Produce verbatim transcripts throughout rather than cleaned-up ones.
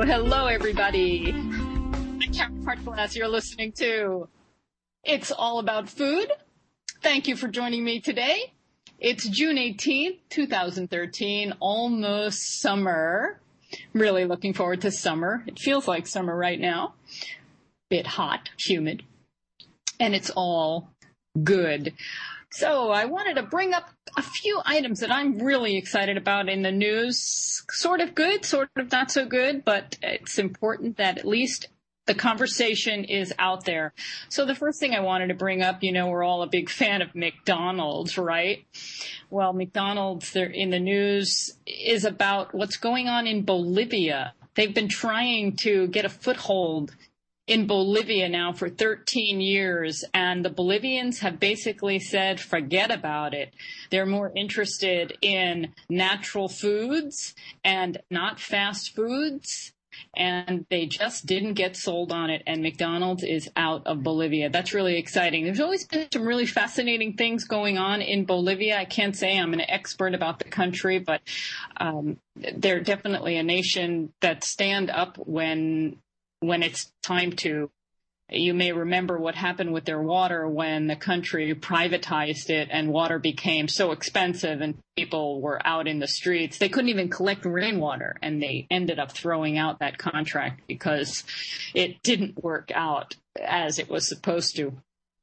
hello, everybody. I'm Karen Hartglass. You're listening to It's All About Food. Thank you for joining me today. It's June eighteenth, twenty thirteen, almost summer. Really looking forward to summer. It feels like summer right now. Bit hot, humid, and it's all good. So I wanted to bring up a few items that I'm really excited about in the news. Sort of good, sort of not so good, but it's important that at least the conversation is out there. So the first thing I wanted to bring up, you know, we're all a big fan of McDonald's, right? Well, McDonald's, they're in the news, is about what's going on in Bolivia. They've been trying to get a foothold in Bolivia now for thirteen years, and the Bolivians have basically said, forget about it. They're more interested in natural foods and not fast foods, and they just didn't get sold on it, and McDonald's is out of Bolivia. That's really exciting. There's always been some really fascinating things going on in Bolivia. I can't say I'm an expert about the country, but um, they're definitely a nation that stand up when when it's time to. You may remember what happened with their water when the country privatized it and water became so expensive and people were out in the streets. They couldn't even collect rainwater, and they ended up throwing out that contract because it didn't work out as it was supposed to.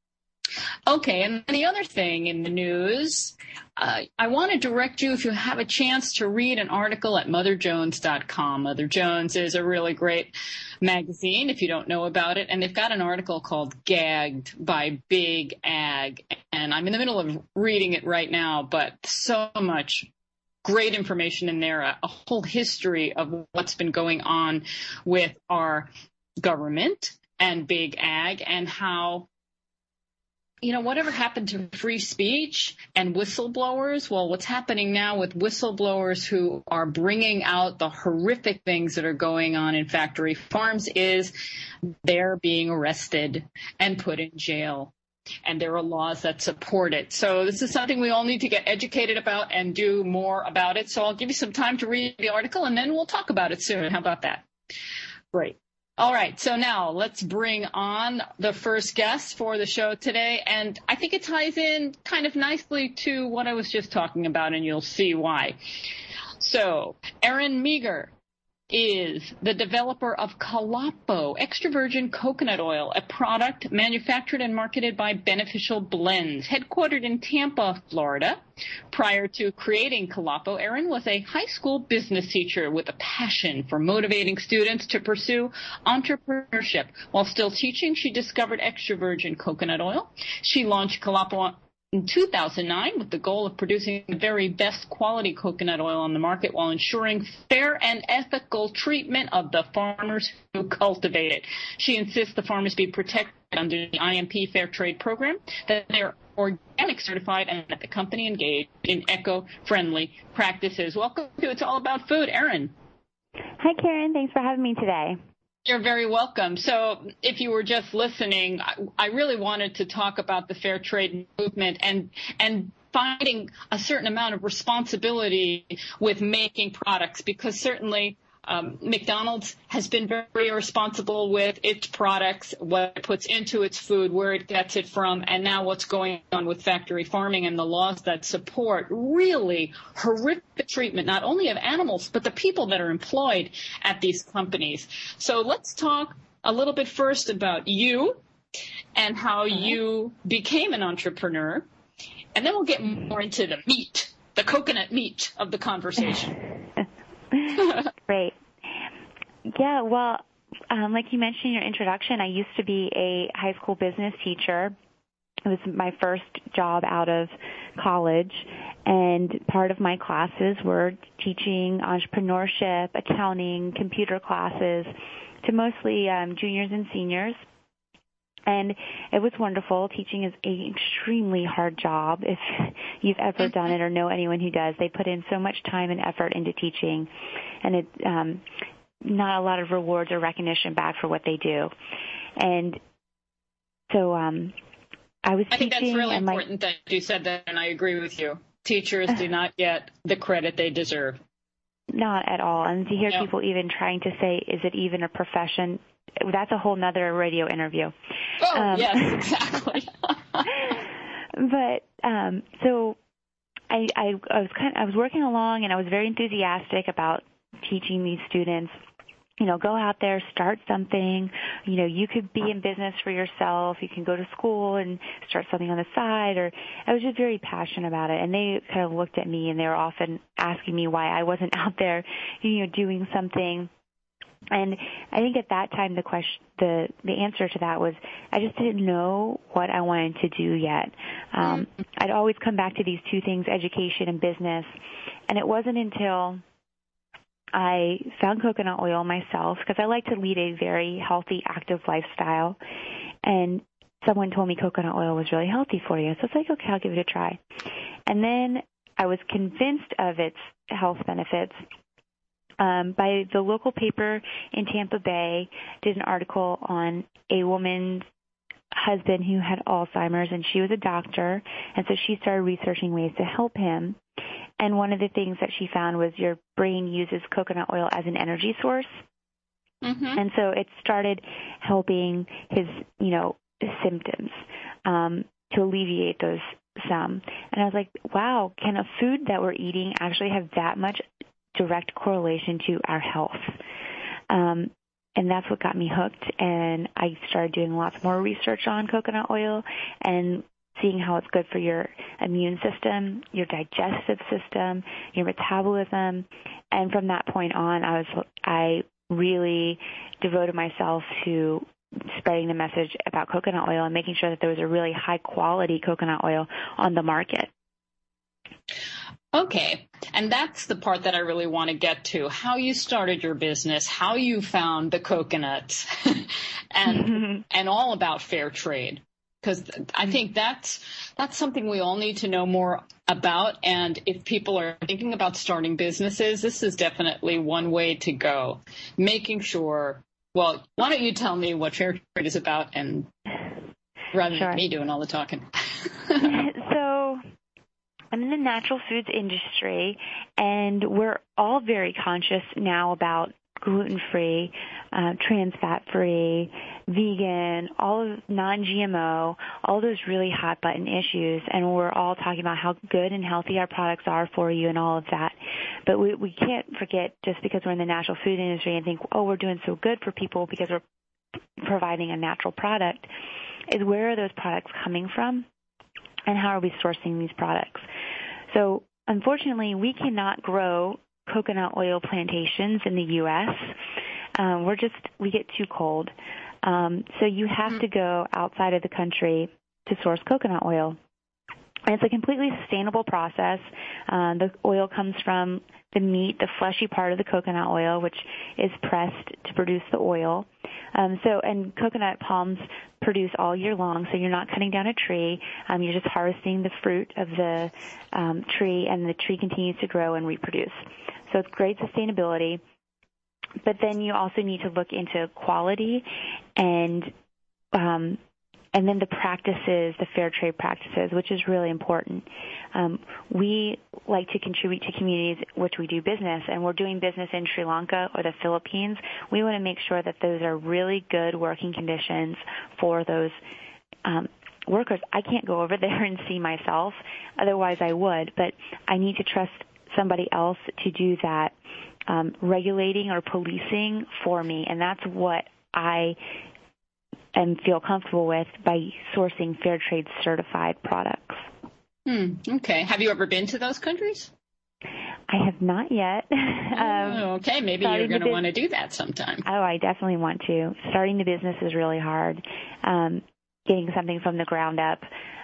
Okay, and the other thing in the news, uh, I want to direct you, if you have a chance, to read an article at mother jones dot com. Mother Jones is a really great magazine, if you don't know about it, and they've got an article called Gagged by Big Ag, and I'm in the middle of reading it right now, but so much great information in there, a, a whole history of what's been going on with our government and Big Ag, and how, you know, whatever happened to free speech and whistleblowers? Well, what's happening now with whistleblowers who are bringing out the horrific things that are going on in factory farms is they're being arrested and put in jail. And there are laws that support it. So this is something we all need to get educated about and do more about it. So I'll give you some time to read the article, and then we'll talk about it soon. How about that? Great. All right, so now let's bring on the first guest for the show today, and I think it ties in kind of nicely to what I was just talking about, and you'll see why. So, Erin Meager is the developer of Calapo extra virgin coconut oil, a product manufactured and marketed by Beneficial Blends, headquartered in Tampa, Florida. Prior to creating Calapo, Erin was a high school business teacher with a passion for motivating students to pursue entrepreneurship. While still teaching, she discovered extra virgin coconut oil. She launched Calapo in two thousand nine with the goal of producing the very best quality coconut oil on the market while ensuring fair and ethical treatment of the farmers who cultivate it. She insists the farmers be protected under the I M P Fair Trade Program, that they're organic certified, and that the company engaged in eco-friendly practices. Welcome to It's All About Food, Erin. Hi, Karen. Thanks for having me today. You're very welcome. So if you were just listening, I, I really wanted to talk about the fair trade movement and and finding a certain amount of responsibility with making products, because certainly um, McDonald's has been very responsible with its products, what it puts into its food, where it gets it from, and now what's going on with factory farming and the laws that support really horrific treatment, not only of animals, but the people that are employed at these companies. So let's talk a little bit first about you and how you became an entrepreneur, and then we'll get more into the meat, the coconut meat of the conversation. Great. Yeah, well, um, like you mentioned in your introduction, I used to be a high school business teacher. It was my first job out of college, and part of my classes were teaching entrepreneurship, accounting, computer classes to mostly um, juniors and seniors. And it was wonderful. Teaching is an extremely hard job. If you've ever done it or know anyone who does, they put in so much time and effort into teaching, and it's um, not a lot of rewards or recognition back for what they do. And so um, I was I think teaching. that's really and important my, that you said that, and I agree with you. Teachers do not get the credit they deserve. not at all. And to hear yeah. people even trying to say, is it even a profession? That's a whole nother radio interview. Oh, um, yes, exactly. but um, so I, I, I was kind of, I was working along, and I was very enthusiastic about teaching these students, you know, go out there, start something. You know, you could be in business for yourself. You can go to school and start something on the side. Or I was just very passionate about it. And they kind of looked at me, and they were often asking me why I wasn't out there, you know, doing something. And I think at that time the question, the the answer to that was I just didn't know what I wanted to do yet. Um, I'd always come back to these two things, education and business, and it wasn't until I found coconut oil myself, because I like to lead a very healthy, active lifestyle, and someone told me coconut oil was really healthy for you. So it's like, okay, I'll give it a try. And then I was convinced of its health benefits um, by the local paper in Tampa Bay did an article on a woman's husband who had Alzheimer's, and she was a doctor, and so she started researching ways to help him. And one of the things that she found was your brain uses coconut oil as an energy source. Mm-hmm. And so it started helping his, you know, symptoms um, to alleviate those some. And I was like, wow, can a food that we're eating actually have that much direct correlation to our health? Um, and that's what got me hooked. And I started doing lots more research on coconut oil and seeing how it's good for your immune system, your digestive system, your metabolism. And from that point on, I was I really devoted myself to spreading the message about coconut oil and making sure that there was a really high-quality coconut oil on the market. Okay, and that's the part that I really want to get to, how you started your business, how you found the coconuts, and and all about fair trade. Because I think that's that's something we all need to know more about. And if people are thinking about starting businesses, this is definitely one way to go. Making sure, well, why don't you tell me what fair trade is about, and rather sure. than me doing all the talking. So I'm in the natural foods industry, and we're all very conscious now about gluten-free, uh, trans fat-free, vegan, all of non-G M O, all those really hot-button issues, and we're all talking about how good and healthy our products are for you and all of that. But we, we can't forget, just because we're in the natural food industry and think, oh, we're doing so good for people because we're providing a natural product, is where are those products coming from, and how are we sourcing these products? So unfortunately, we cannot grow coconut oil plantations in the U S Um, we're just, we get too cold. Um, so you have to go outside of the country to source coconut oil. And it's a completely sustainable process. Uh, the oil comes from the meat, the fleshy part of the coconut oil, which is pressed to produce the oil. Um, so, and coconut palms produce all year long, so you're not cutting down a tree. Um, you're just harvesting the fruit of the um, tree, and the tree continues to grow and reproduce. So it's great sustainability. But then you also need to look into quality and um, and then the practices, the fair trade practices, which is really important. Um, we like to contribute to communities which we do business, and we're doing business in Sri Lanka or the Philippines. We want to make sure that those are really good working conditions for those um, workers. I can't go over there and see myself, otherwise I would, but I need to trust somebody else to do that um, regulating or policing for me, and that's what I and feel comfortable with by sourcing fair trade certified products. Hmm, okay. Have you ever been to those countries? I have not yet. Oh, um, okay. Maybe you're going to want to do that sometime. Oh, I definitely want to. Starting the business is really hard, um, getting something from the ground up.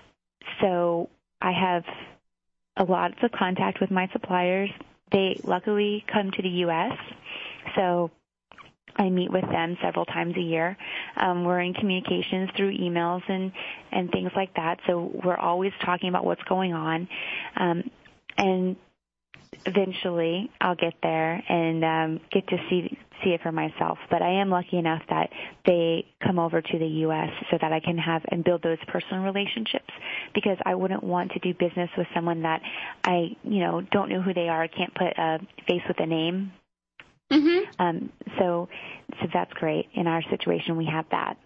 So I have a lot of contact with my suppliers. They luckily come to the U S, so I meet with them several times a year. Um, we're in communications through emails and, and things like that, so we're always talking about what's going on. Um, and eventually I'll get there and um, get to see see it for myself. But I am lucky enough that they come over to the U S so that I can have and build those personal relationships, because I wouldn't want to do business with someone that I, you know, don't know who they are. I can't put a face with a name. Mm-hmm. Um, so, so that's great. In our situation, we have that.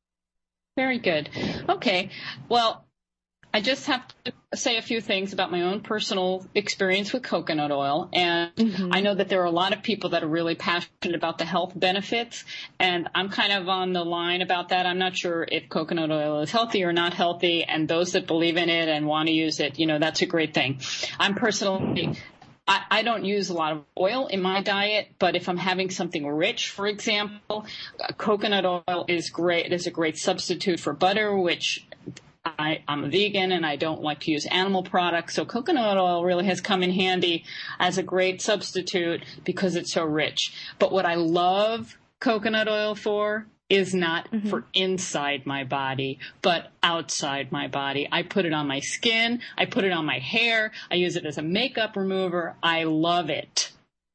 Very good. Okay. Well, I just have to say a few things about my own personal experience with coconut oil. And mm-hmm. I know that there are a lot of people that are really passionate about the health benefits. And I'm kind of on the line about that. I'm not sure if coconut oil is healthy or not healthy. And those that believe in it and want to use it, you know, that's a great thing. I'm personally, I, I don't use a lot of oil in my diet, but if I'm having something rich, for example, coconut oil is great. It is a great substitute for butter, which I, I'm a vegan and I don't like to use animal products, so coconut oil really has come in handy as a great substitute because it's so rich. But what I love coconut oil for is not mm-hmm. for inside my body, but outside my body. I put it on my skin. I put it on my hair. I use it as a makeup remover. I love it.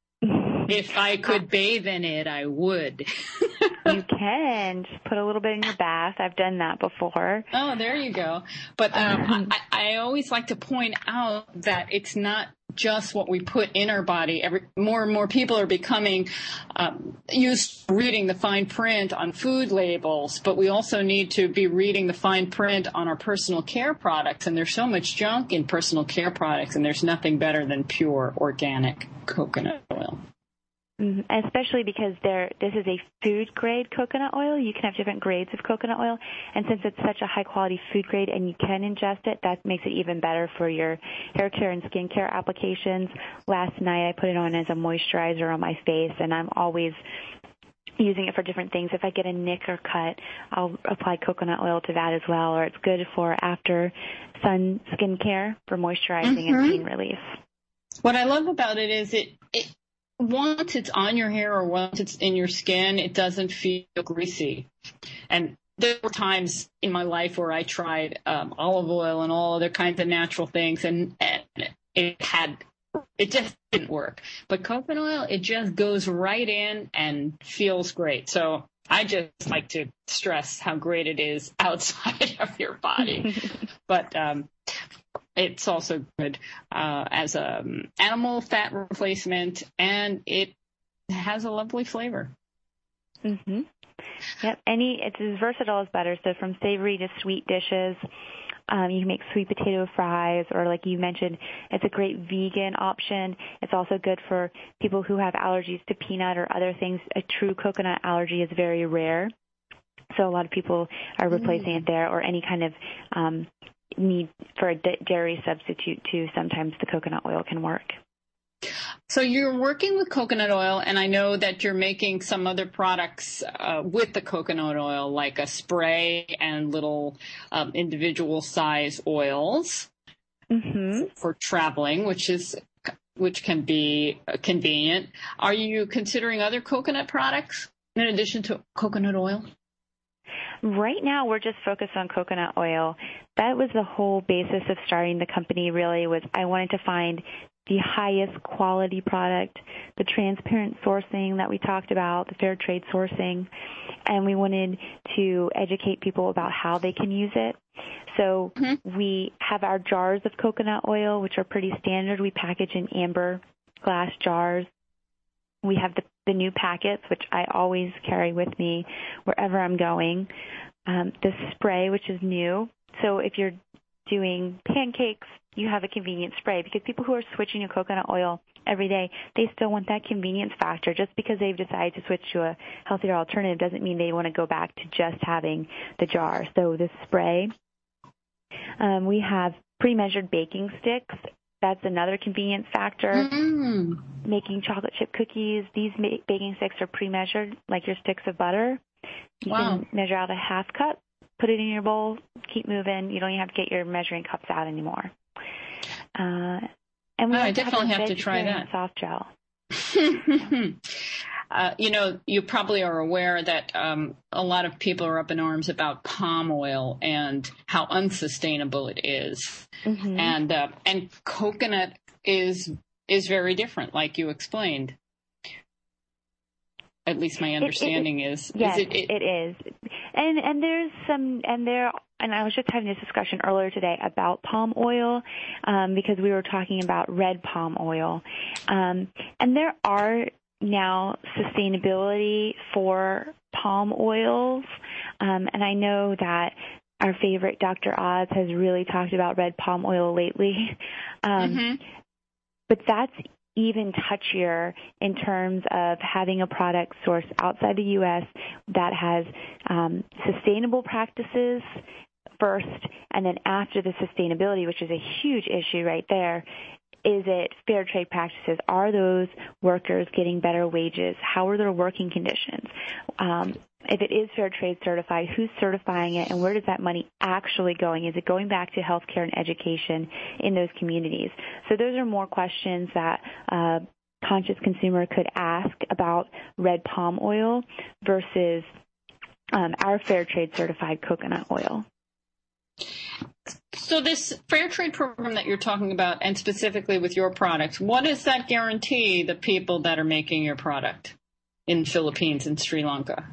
If I could bathe in it, I would. You can. Just put a little bit in your bath. I've done that before. Oh, there you go. But um, I, I always like to point out that it's not just what we put in our body. Every, more and more people are becoming um, used to reading the fine print on food labels, but we also need to be reading the fine print on our personal care products. And there's so much junk in personal care products, and there's nothing better than pure organic coconut oil. Especially because there, this is a food-grade coconut oil. You can have different grades of coconut oil. And since it's such a high-quality food grade and you can ingest it, that makes it even better for your hair care and skin care applications. Last night I put it on as a moisturizer on my face, and I'm always using it for different things. If I get a nick or cut, I'll apply coconut oil to that as well. Or it's good for after sun skin care for moisturizing mm-hmm. and pain relief. What I love about it is it, it once it's on your hair or once it's in your skin, it doesn't feel greasy. And there were times in my life where I tried um, olive oil and all other kinds of natural things, and, and it had, it just didn't work. But coconut oil, it just goes right in and feels great. So I just like to stress how great it is outside of your body. But um, it's also good uh, as an animal fat replacement, and it has a lovely flavor. Mm-hmm. Yep. Any, it's as versatile as butter. So from savory to sweet dishes, um, you can make sweet potato fries, or like you mentioned, it's a great vegan option. It's also good for people who have allergies to peanut or other things. A true coconut allergy is very rare, so a lot of people are replacing mm. it there, or any kind of um, need for a dairy substitute too. Sometimes the coconut oil can work. So you're working with coconut oil, and I know that you're making some other products uh, with the coconut oil, like a spray and little um, individual size oils mm-hmm. for traveling, which is which can be convenient. Are you considering other coconut products in addition to coconut oil? Right now, we're just focused on coconut oil. That was the whole basis of starting the company, really, was I wanted to find the highest quality product, the transparent sourcing that we talked about, the fair trade sourcing, and we wanted to educate people about how they can use it. So mm-hmm. we have our jars of coconut oil, which are pretty standard. We package in amber glass jars. We have the, the new packets, which I always carry with me wherever I'm going. Um, the spray, which is new. So if you're doing pancakes, you have a convenient spray, because people who are switching to coconut oil every day, they still want that convenience factor. Just because they've decided to switch to a healthier alternative doesn't mean they want to go back to just having the jar. So the spray. Um, we have pre-measured baking sticks. That's another convenience factor. Mm. Making chocolate chip cookies, these ma- baking sticks are pre-measured, like your sticks of butter. You wow. can measure out a half cup, put it in your bowl, keep moving. You don't even have to get your measuring cups out anymore. Uh, and we oh, I definitely have, have to try that. Soft gel. uh, you know, you probably are aware that um, a lot of people are up in arms about palm oil and how unsustainable it is. Mm-hmm. And uh, and coconut is is very different, like you explained. At least my understanding it, it, is. Yes, is it, it, it is. And and there's some, and there, and I was just having this discussion earlier today about palm oil, um, because we were talking about red palm oil. Um, and there are now sustainability for palm oils. Um, and I know that our favorite Doctor Oz has really talked about red palm oil lately. Um, mm-hmm. But that's even touchier in terms of having a product sourced outside the U S that has um, sustainable practices first, and then after the sustainability, which is a huge issue right there, is it fair trade practices? Are those workers getting better wages? How are their working conditions? Um, if it is fair trade certified, who's certifying it, and where does that money actually going? Is it going back to healthcare and education in those communities? So those are more questions that a conscious consumer could ask about red palm oil versus um, our fair trade certified coconut oil. So this fair trade program that you're talking about, and specifically with your product, what does that guarantee the people that are making your product in Philippines and Sri Lanka?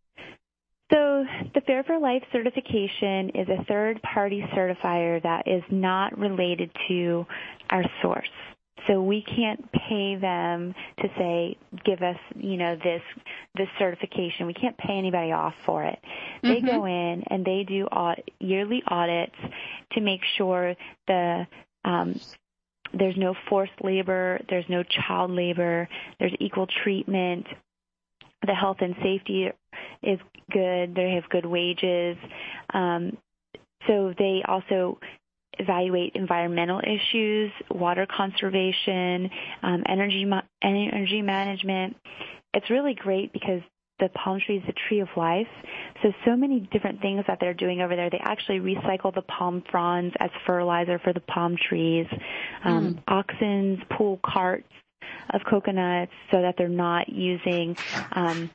So the Fair for Life certification is a third-party certifier that is not related to our source. So we can't pay them to say, give us, you know, this this certification. We can't pay anybody off for it. They mm-hmm. go in and they do audit, yearly audits to make sure the um, there's no forced labor, there's no child labor, there's equal treatment, the health and safety is good, they have good wages. Um, so they also evaluate environmental issues, water conservation, um, energy energy management. It's really great because the palm tree is a tree of life. So, so many different things that they're doing over there. They actually recycle the palm fronds as fertilizer for the palm trees. Um, mm. Oxens pull carts of coconuts so that they're not using um,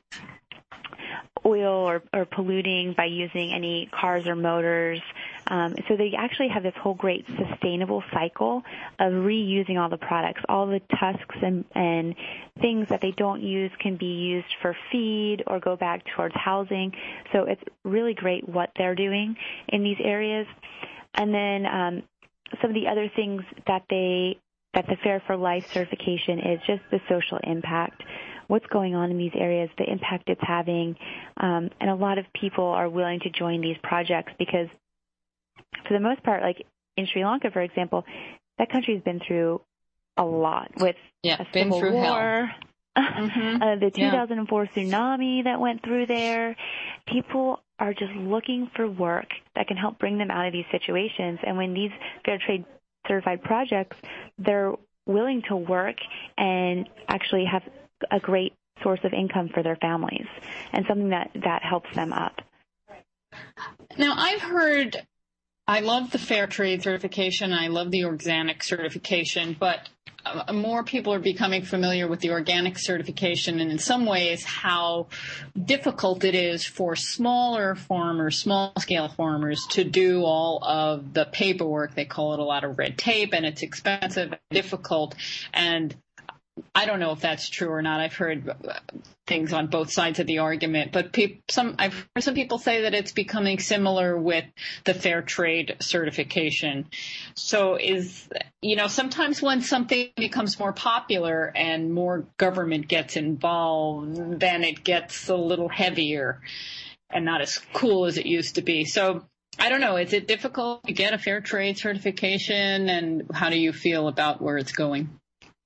oil or, or polluting by using any cars or motors. Um, so they actually have this whole great sustainable cycle of reusing all the products. All the tusks and, and things that they don't use can be used for feed or go back towards housing. So it's really great what they're doing in these areas. And then um, some of the other things that they that the Fair for Life certification is just the social impact. What's going on in these areas, the impact it's having, um, and a lot of people are willing to join these projects because for the most part, like in Sri Lanka, for example, that country's been through a lot with yeah, a been civil through war, mm-hmm. uh, the two thousand four yeah. tsunami that went through there. People are just looking for work that can help bring them out of these situations. And when these fair trade certified projects, they're willing to work and actually have a great source of income for their families and something that, that helps them up. Now, I've heard, I love the fair trade certification, I love the organic certification, but uh, more people are becoming familiar with the organic certification and in some ways how difficult it is for smaller farmers, small-scale farmers to do all of the paperwork. They call it a lot of red tape, and it's expensive and difficult, and I don't know if that's true or not. I've heard things on both sides of the argument, but pe- some I've heard some people say that it's becoming similar with the fair trade certification. So is, you know, sometimes when something becomes more popular and more government gets involved, then it gets a little heavier and not as cool as it used to be. So I don't know. Is it difficult to get a fair trade certification, and how do you feel about where it's going?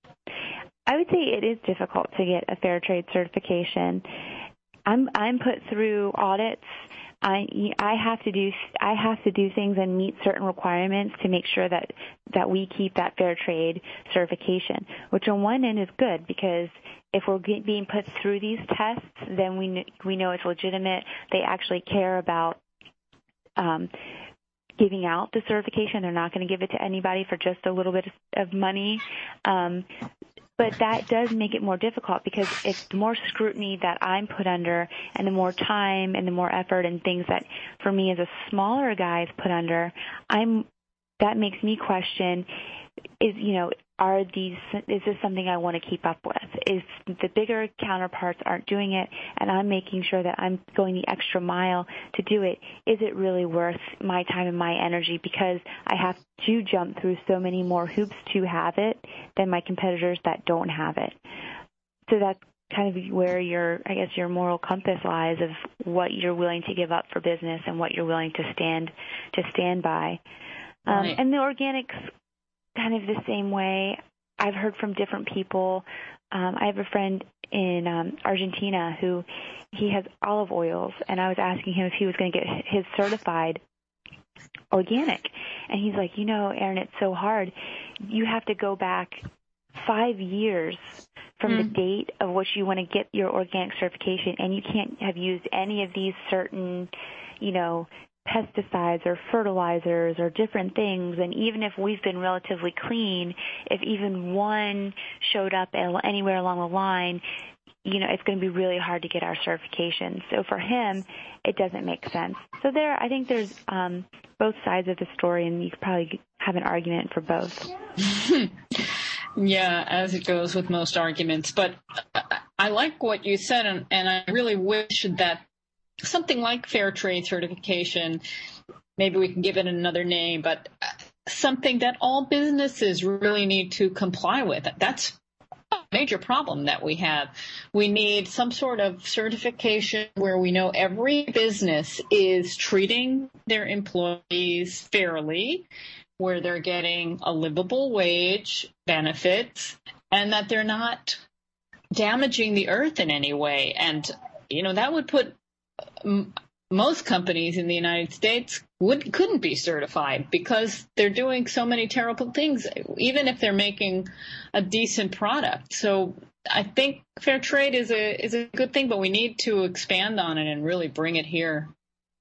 I would say it is difficult to get a fair trade certification. I'm I'm put through audits. I I have to do I have to do things and meet certain requirements to make sure that that we keep that fair trade certification, which on one end is good because if we're being put through these tests, then we we know it's legitimate. They actually care about um, giving out the certification. They're not going to give it to anybody for just a little bit of money. Um, But that does make it more difficult because it's the more scrutiny that I'm put under and the more time and the more effort and things that, for me as a smaller guy, is put under, I'm that makes me question, is, you know, are these, is this something I want to keep up with? If the bigger counterparts aren't doing it and I'm making sure that I'm going the extra mile to do it, is it really worth my time and my energy because I have to jump through so many more hoops to have it than my competitors that don't have it? So that's kind of where your, I guess, your moral compass lies of what you're willing to give up for business and what you're willing to stand to stand by. Um, right. And the organics, kind of the same way. I've heard from different people. Um, I have a friend in um, Argentina who he has olive oils, and I was asking him if he was going to get his certified organic. And he's like, you know, Erin, it's so hard. You have to go back five years from mm. the date of which you want to get your organic certification, and you can't have used any of these certain, you know, pesticides or fertilizers or different things. And even if we've been relatively clean, if even one showed up anywhere along the line, you know, it's going to be really hard to get our certification. So for him, it doesn't make sense. So there, I think there's um, both sides of the story, and you could probably have an argument for both. Yeah, as it goes with most arguments. But I like what you said, and, and I really wish that something like fair trade certification, maybe we can give it another name, but something that all businesses really need to comply with. That's a major problem that we have. We need some sort of certification where we know every business is treating their employees fairly, where they're getting a livable wage, benefits, and that they're not damaging the earth in any way. And, you know, that would put most companies in the United States would couldn't be certified because they're doing so many terrible things, even if they're making a decent product. So I think fair trade is a is a good thing, but we need to expand on it and really bring it here.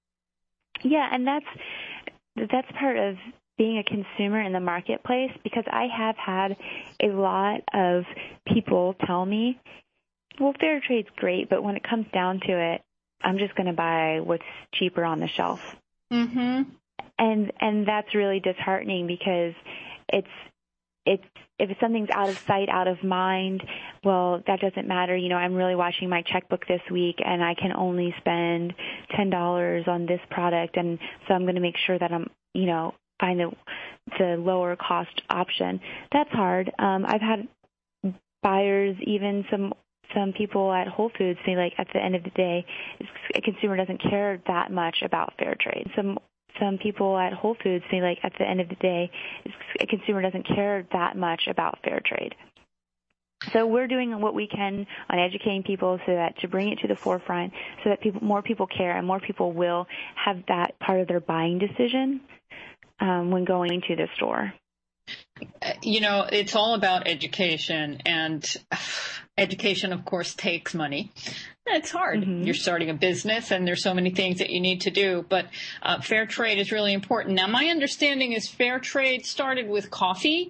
Yeah, and that's that's part of being a consumer in the marketplace, because I have had a lot of people tell me, well, fair trade's great, but when it comes down to it, I'm just going to buy what's cheaper on the shelf. Mm-hmm. And and that's really disheartening, because it's it's if something's out of sight, out of mind, well, that doesn't matter. You know, I'm really watching my checkbook this week, and I can only spend ten dollars on this product, and so I'm going to make sure that I'm, you know, find the the lower cost option. That's hard. Um, I've had buyers, even some. Some people at Whole Foods say, like, at the end of the day, a consumer doesn't care that much about fair trade. Some some people at Whole Foods say, like, at the end of the day, a consumer doesn't care that much about fair trade. So we're doing what we can on educating people so that to bring it to the forefront, so that people, more people care and more people will have that part of their buying decision um, when going to the store. You know, it's all about education, and education, of course, takes money. It's hard. Mm-hmm. You're starting a business, and there's so many things that you need to do, but uh, fair trade is really important. Now, my understanding is fair trade started with coffee,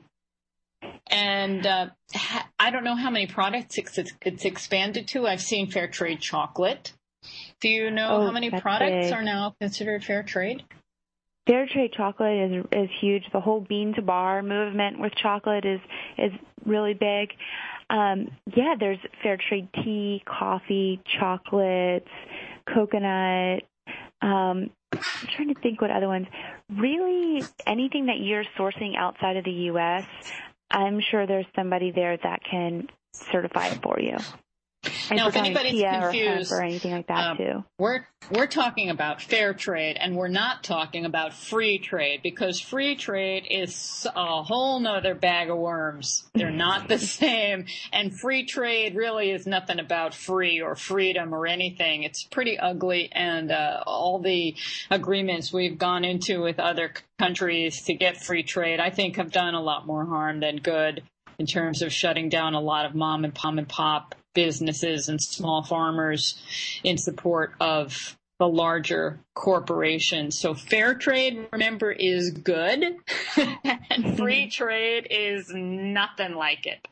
and uh, ha- I don't know how many products it's, it's expanded to. I've seen fair trade chocolate. Do you know oh, how many products big. are now considered fair trade? Fair trade chocolate is is huge. The whole bean to bar movement with chocolate is is really big. Um, yeah, there's fair trade tea, coffee, chocolates, coconut. Um, I'm trying to think what other ones. Really, anything that you're sourcing outside of the U S, I'm sure there's somebody there that can certify it for you. And now, if anybody's confused, or, or anything like that um, too. we're we're talking about fair trade, and we're not talking about free trade, because free trade is a whole nother bag of worms. They're not the same, and free trade really is nothing about free or freedom or anything. It's pretty ugly, and uh, all the agreements we've gone into with other countries to get free trade, I think, have done a lot more harm than good in terms of shutting down a lot of mom and pom and pop businesses and small farmers in support of the larger corporations. So fair trade, remember, is good, and free trade is nothing like it.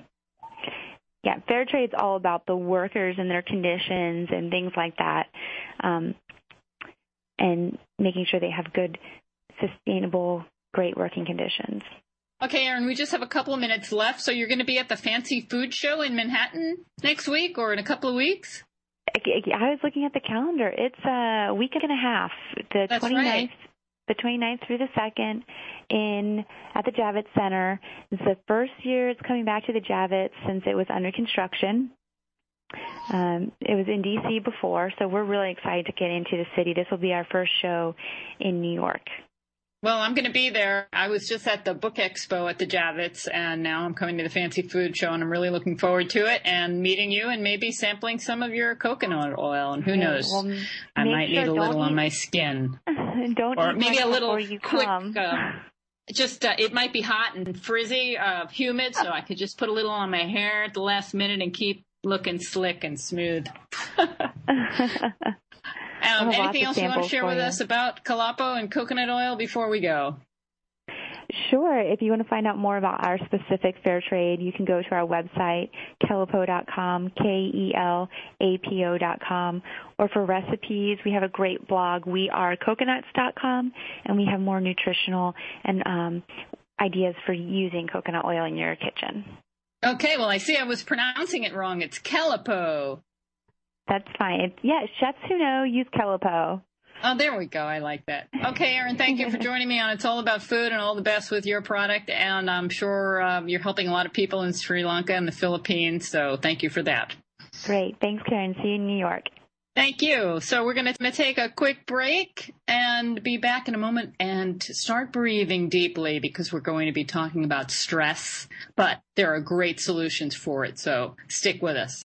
Yeah, fair trade's all about the workers and their conditions and things like that, um, and making sure they have good, sustainable, great working conditions. Okay, Aaron, we just have a couple of minutes left. So you're going to be at the Fancy Food Show in Manhattan next week or in a couple of weeks? I was looking at the calendar. It's a week and a half. The That's twenty-ninth, right. the twenty-ninth through the second in at the Javits Center. It's the first year it's coming back to the Javits since it was under construction. Um, it was in D C before, so we're really excited to get into the city. This will be our first show in New York. Well, I'm going to be there. I was just at the Book Expo at the Javits, and now I'm coming to the Fancy Food Show, and I'm really looking forward to it and meeting you and maybe sampling some of your coconut oil. And who Okay, knows, well, I make might sure need a little eat, on my skin. Don't or eat maybe much a little before you quick, come. uh, just uh, it might be hot and frizzy, uh, humid, so I could just put a little on my hair at the last minute and keep looking slick and smooth. Um, anything else you want to share with you. us about Calapo and coconut oil before we go? Sure. If you want to find out more about our specific fair trade, you can go to our website, kelapo dot com, K E L A P O dot com. Or for recipes, we have a great blog, we are coconuts dot com, and we have more nutritional and um, ideas for using coconut oil in your kitchen. Okay, well, I see I was pronouncing it wrong. It's Calapo. That's fine. It's, yeah, chefs who know use Calapo. Oh, there we go. I like that. Okay, Aaron, thank you for joining me on It's All About Food, and all the best with your product. And I'm sure um, you're helping a lot of people in Sri Lanka and the Philippines, so thank you for that. Great. Thanks, Karen. See you in New York. Thank you. So we're going to take a quick break and be back in a moment and start breathing deeply because we're going to be talking about stress, but there are great solutions for it, so stick with us.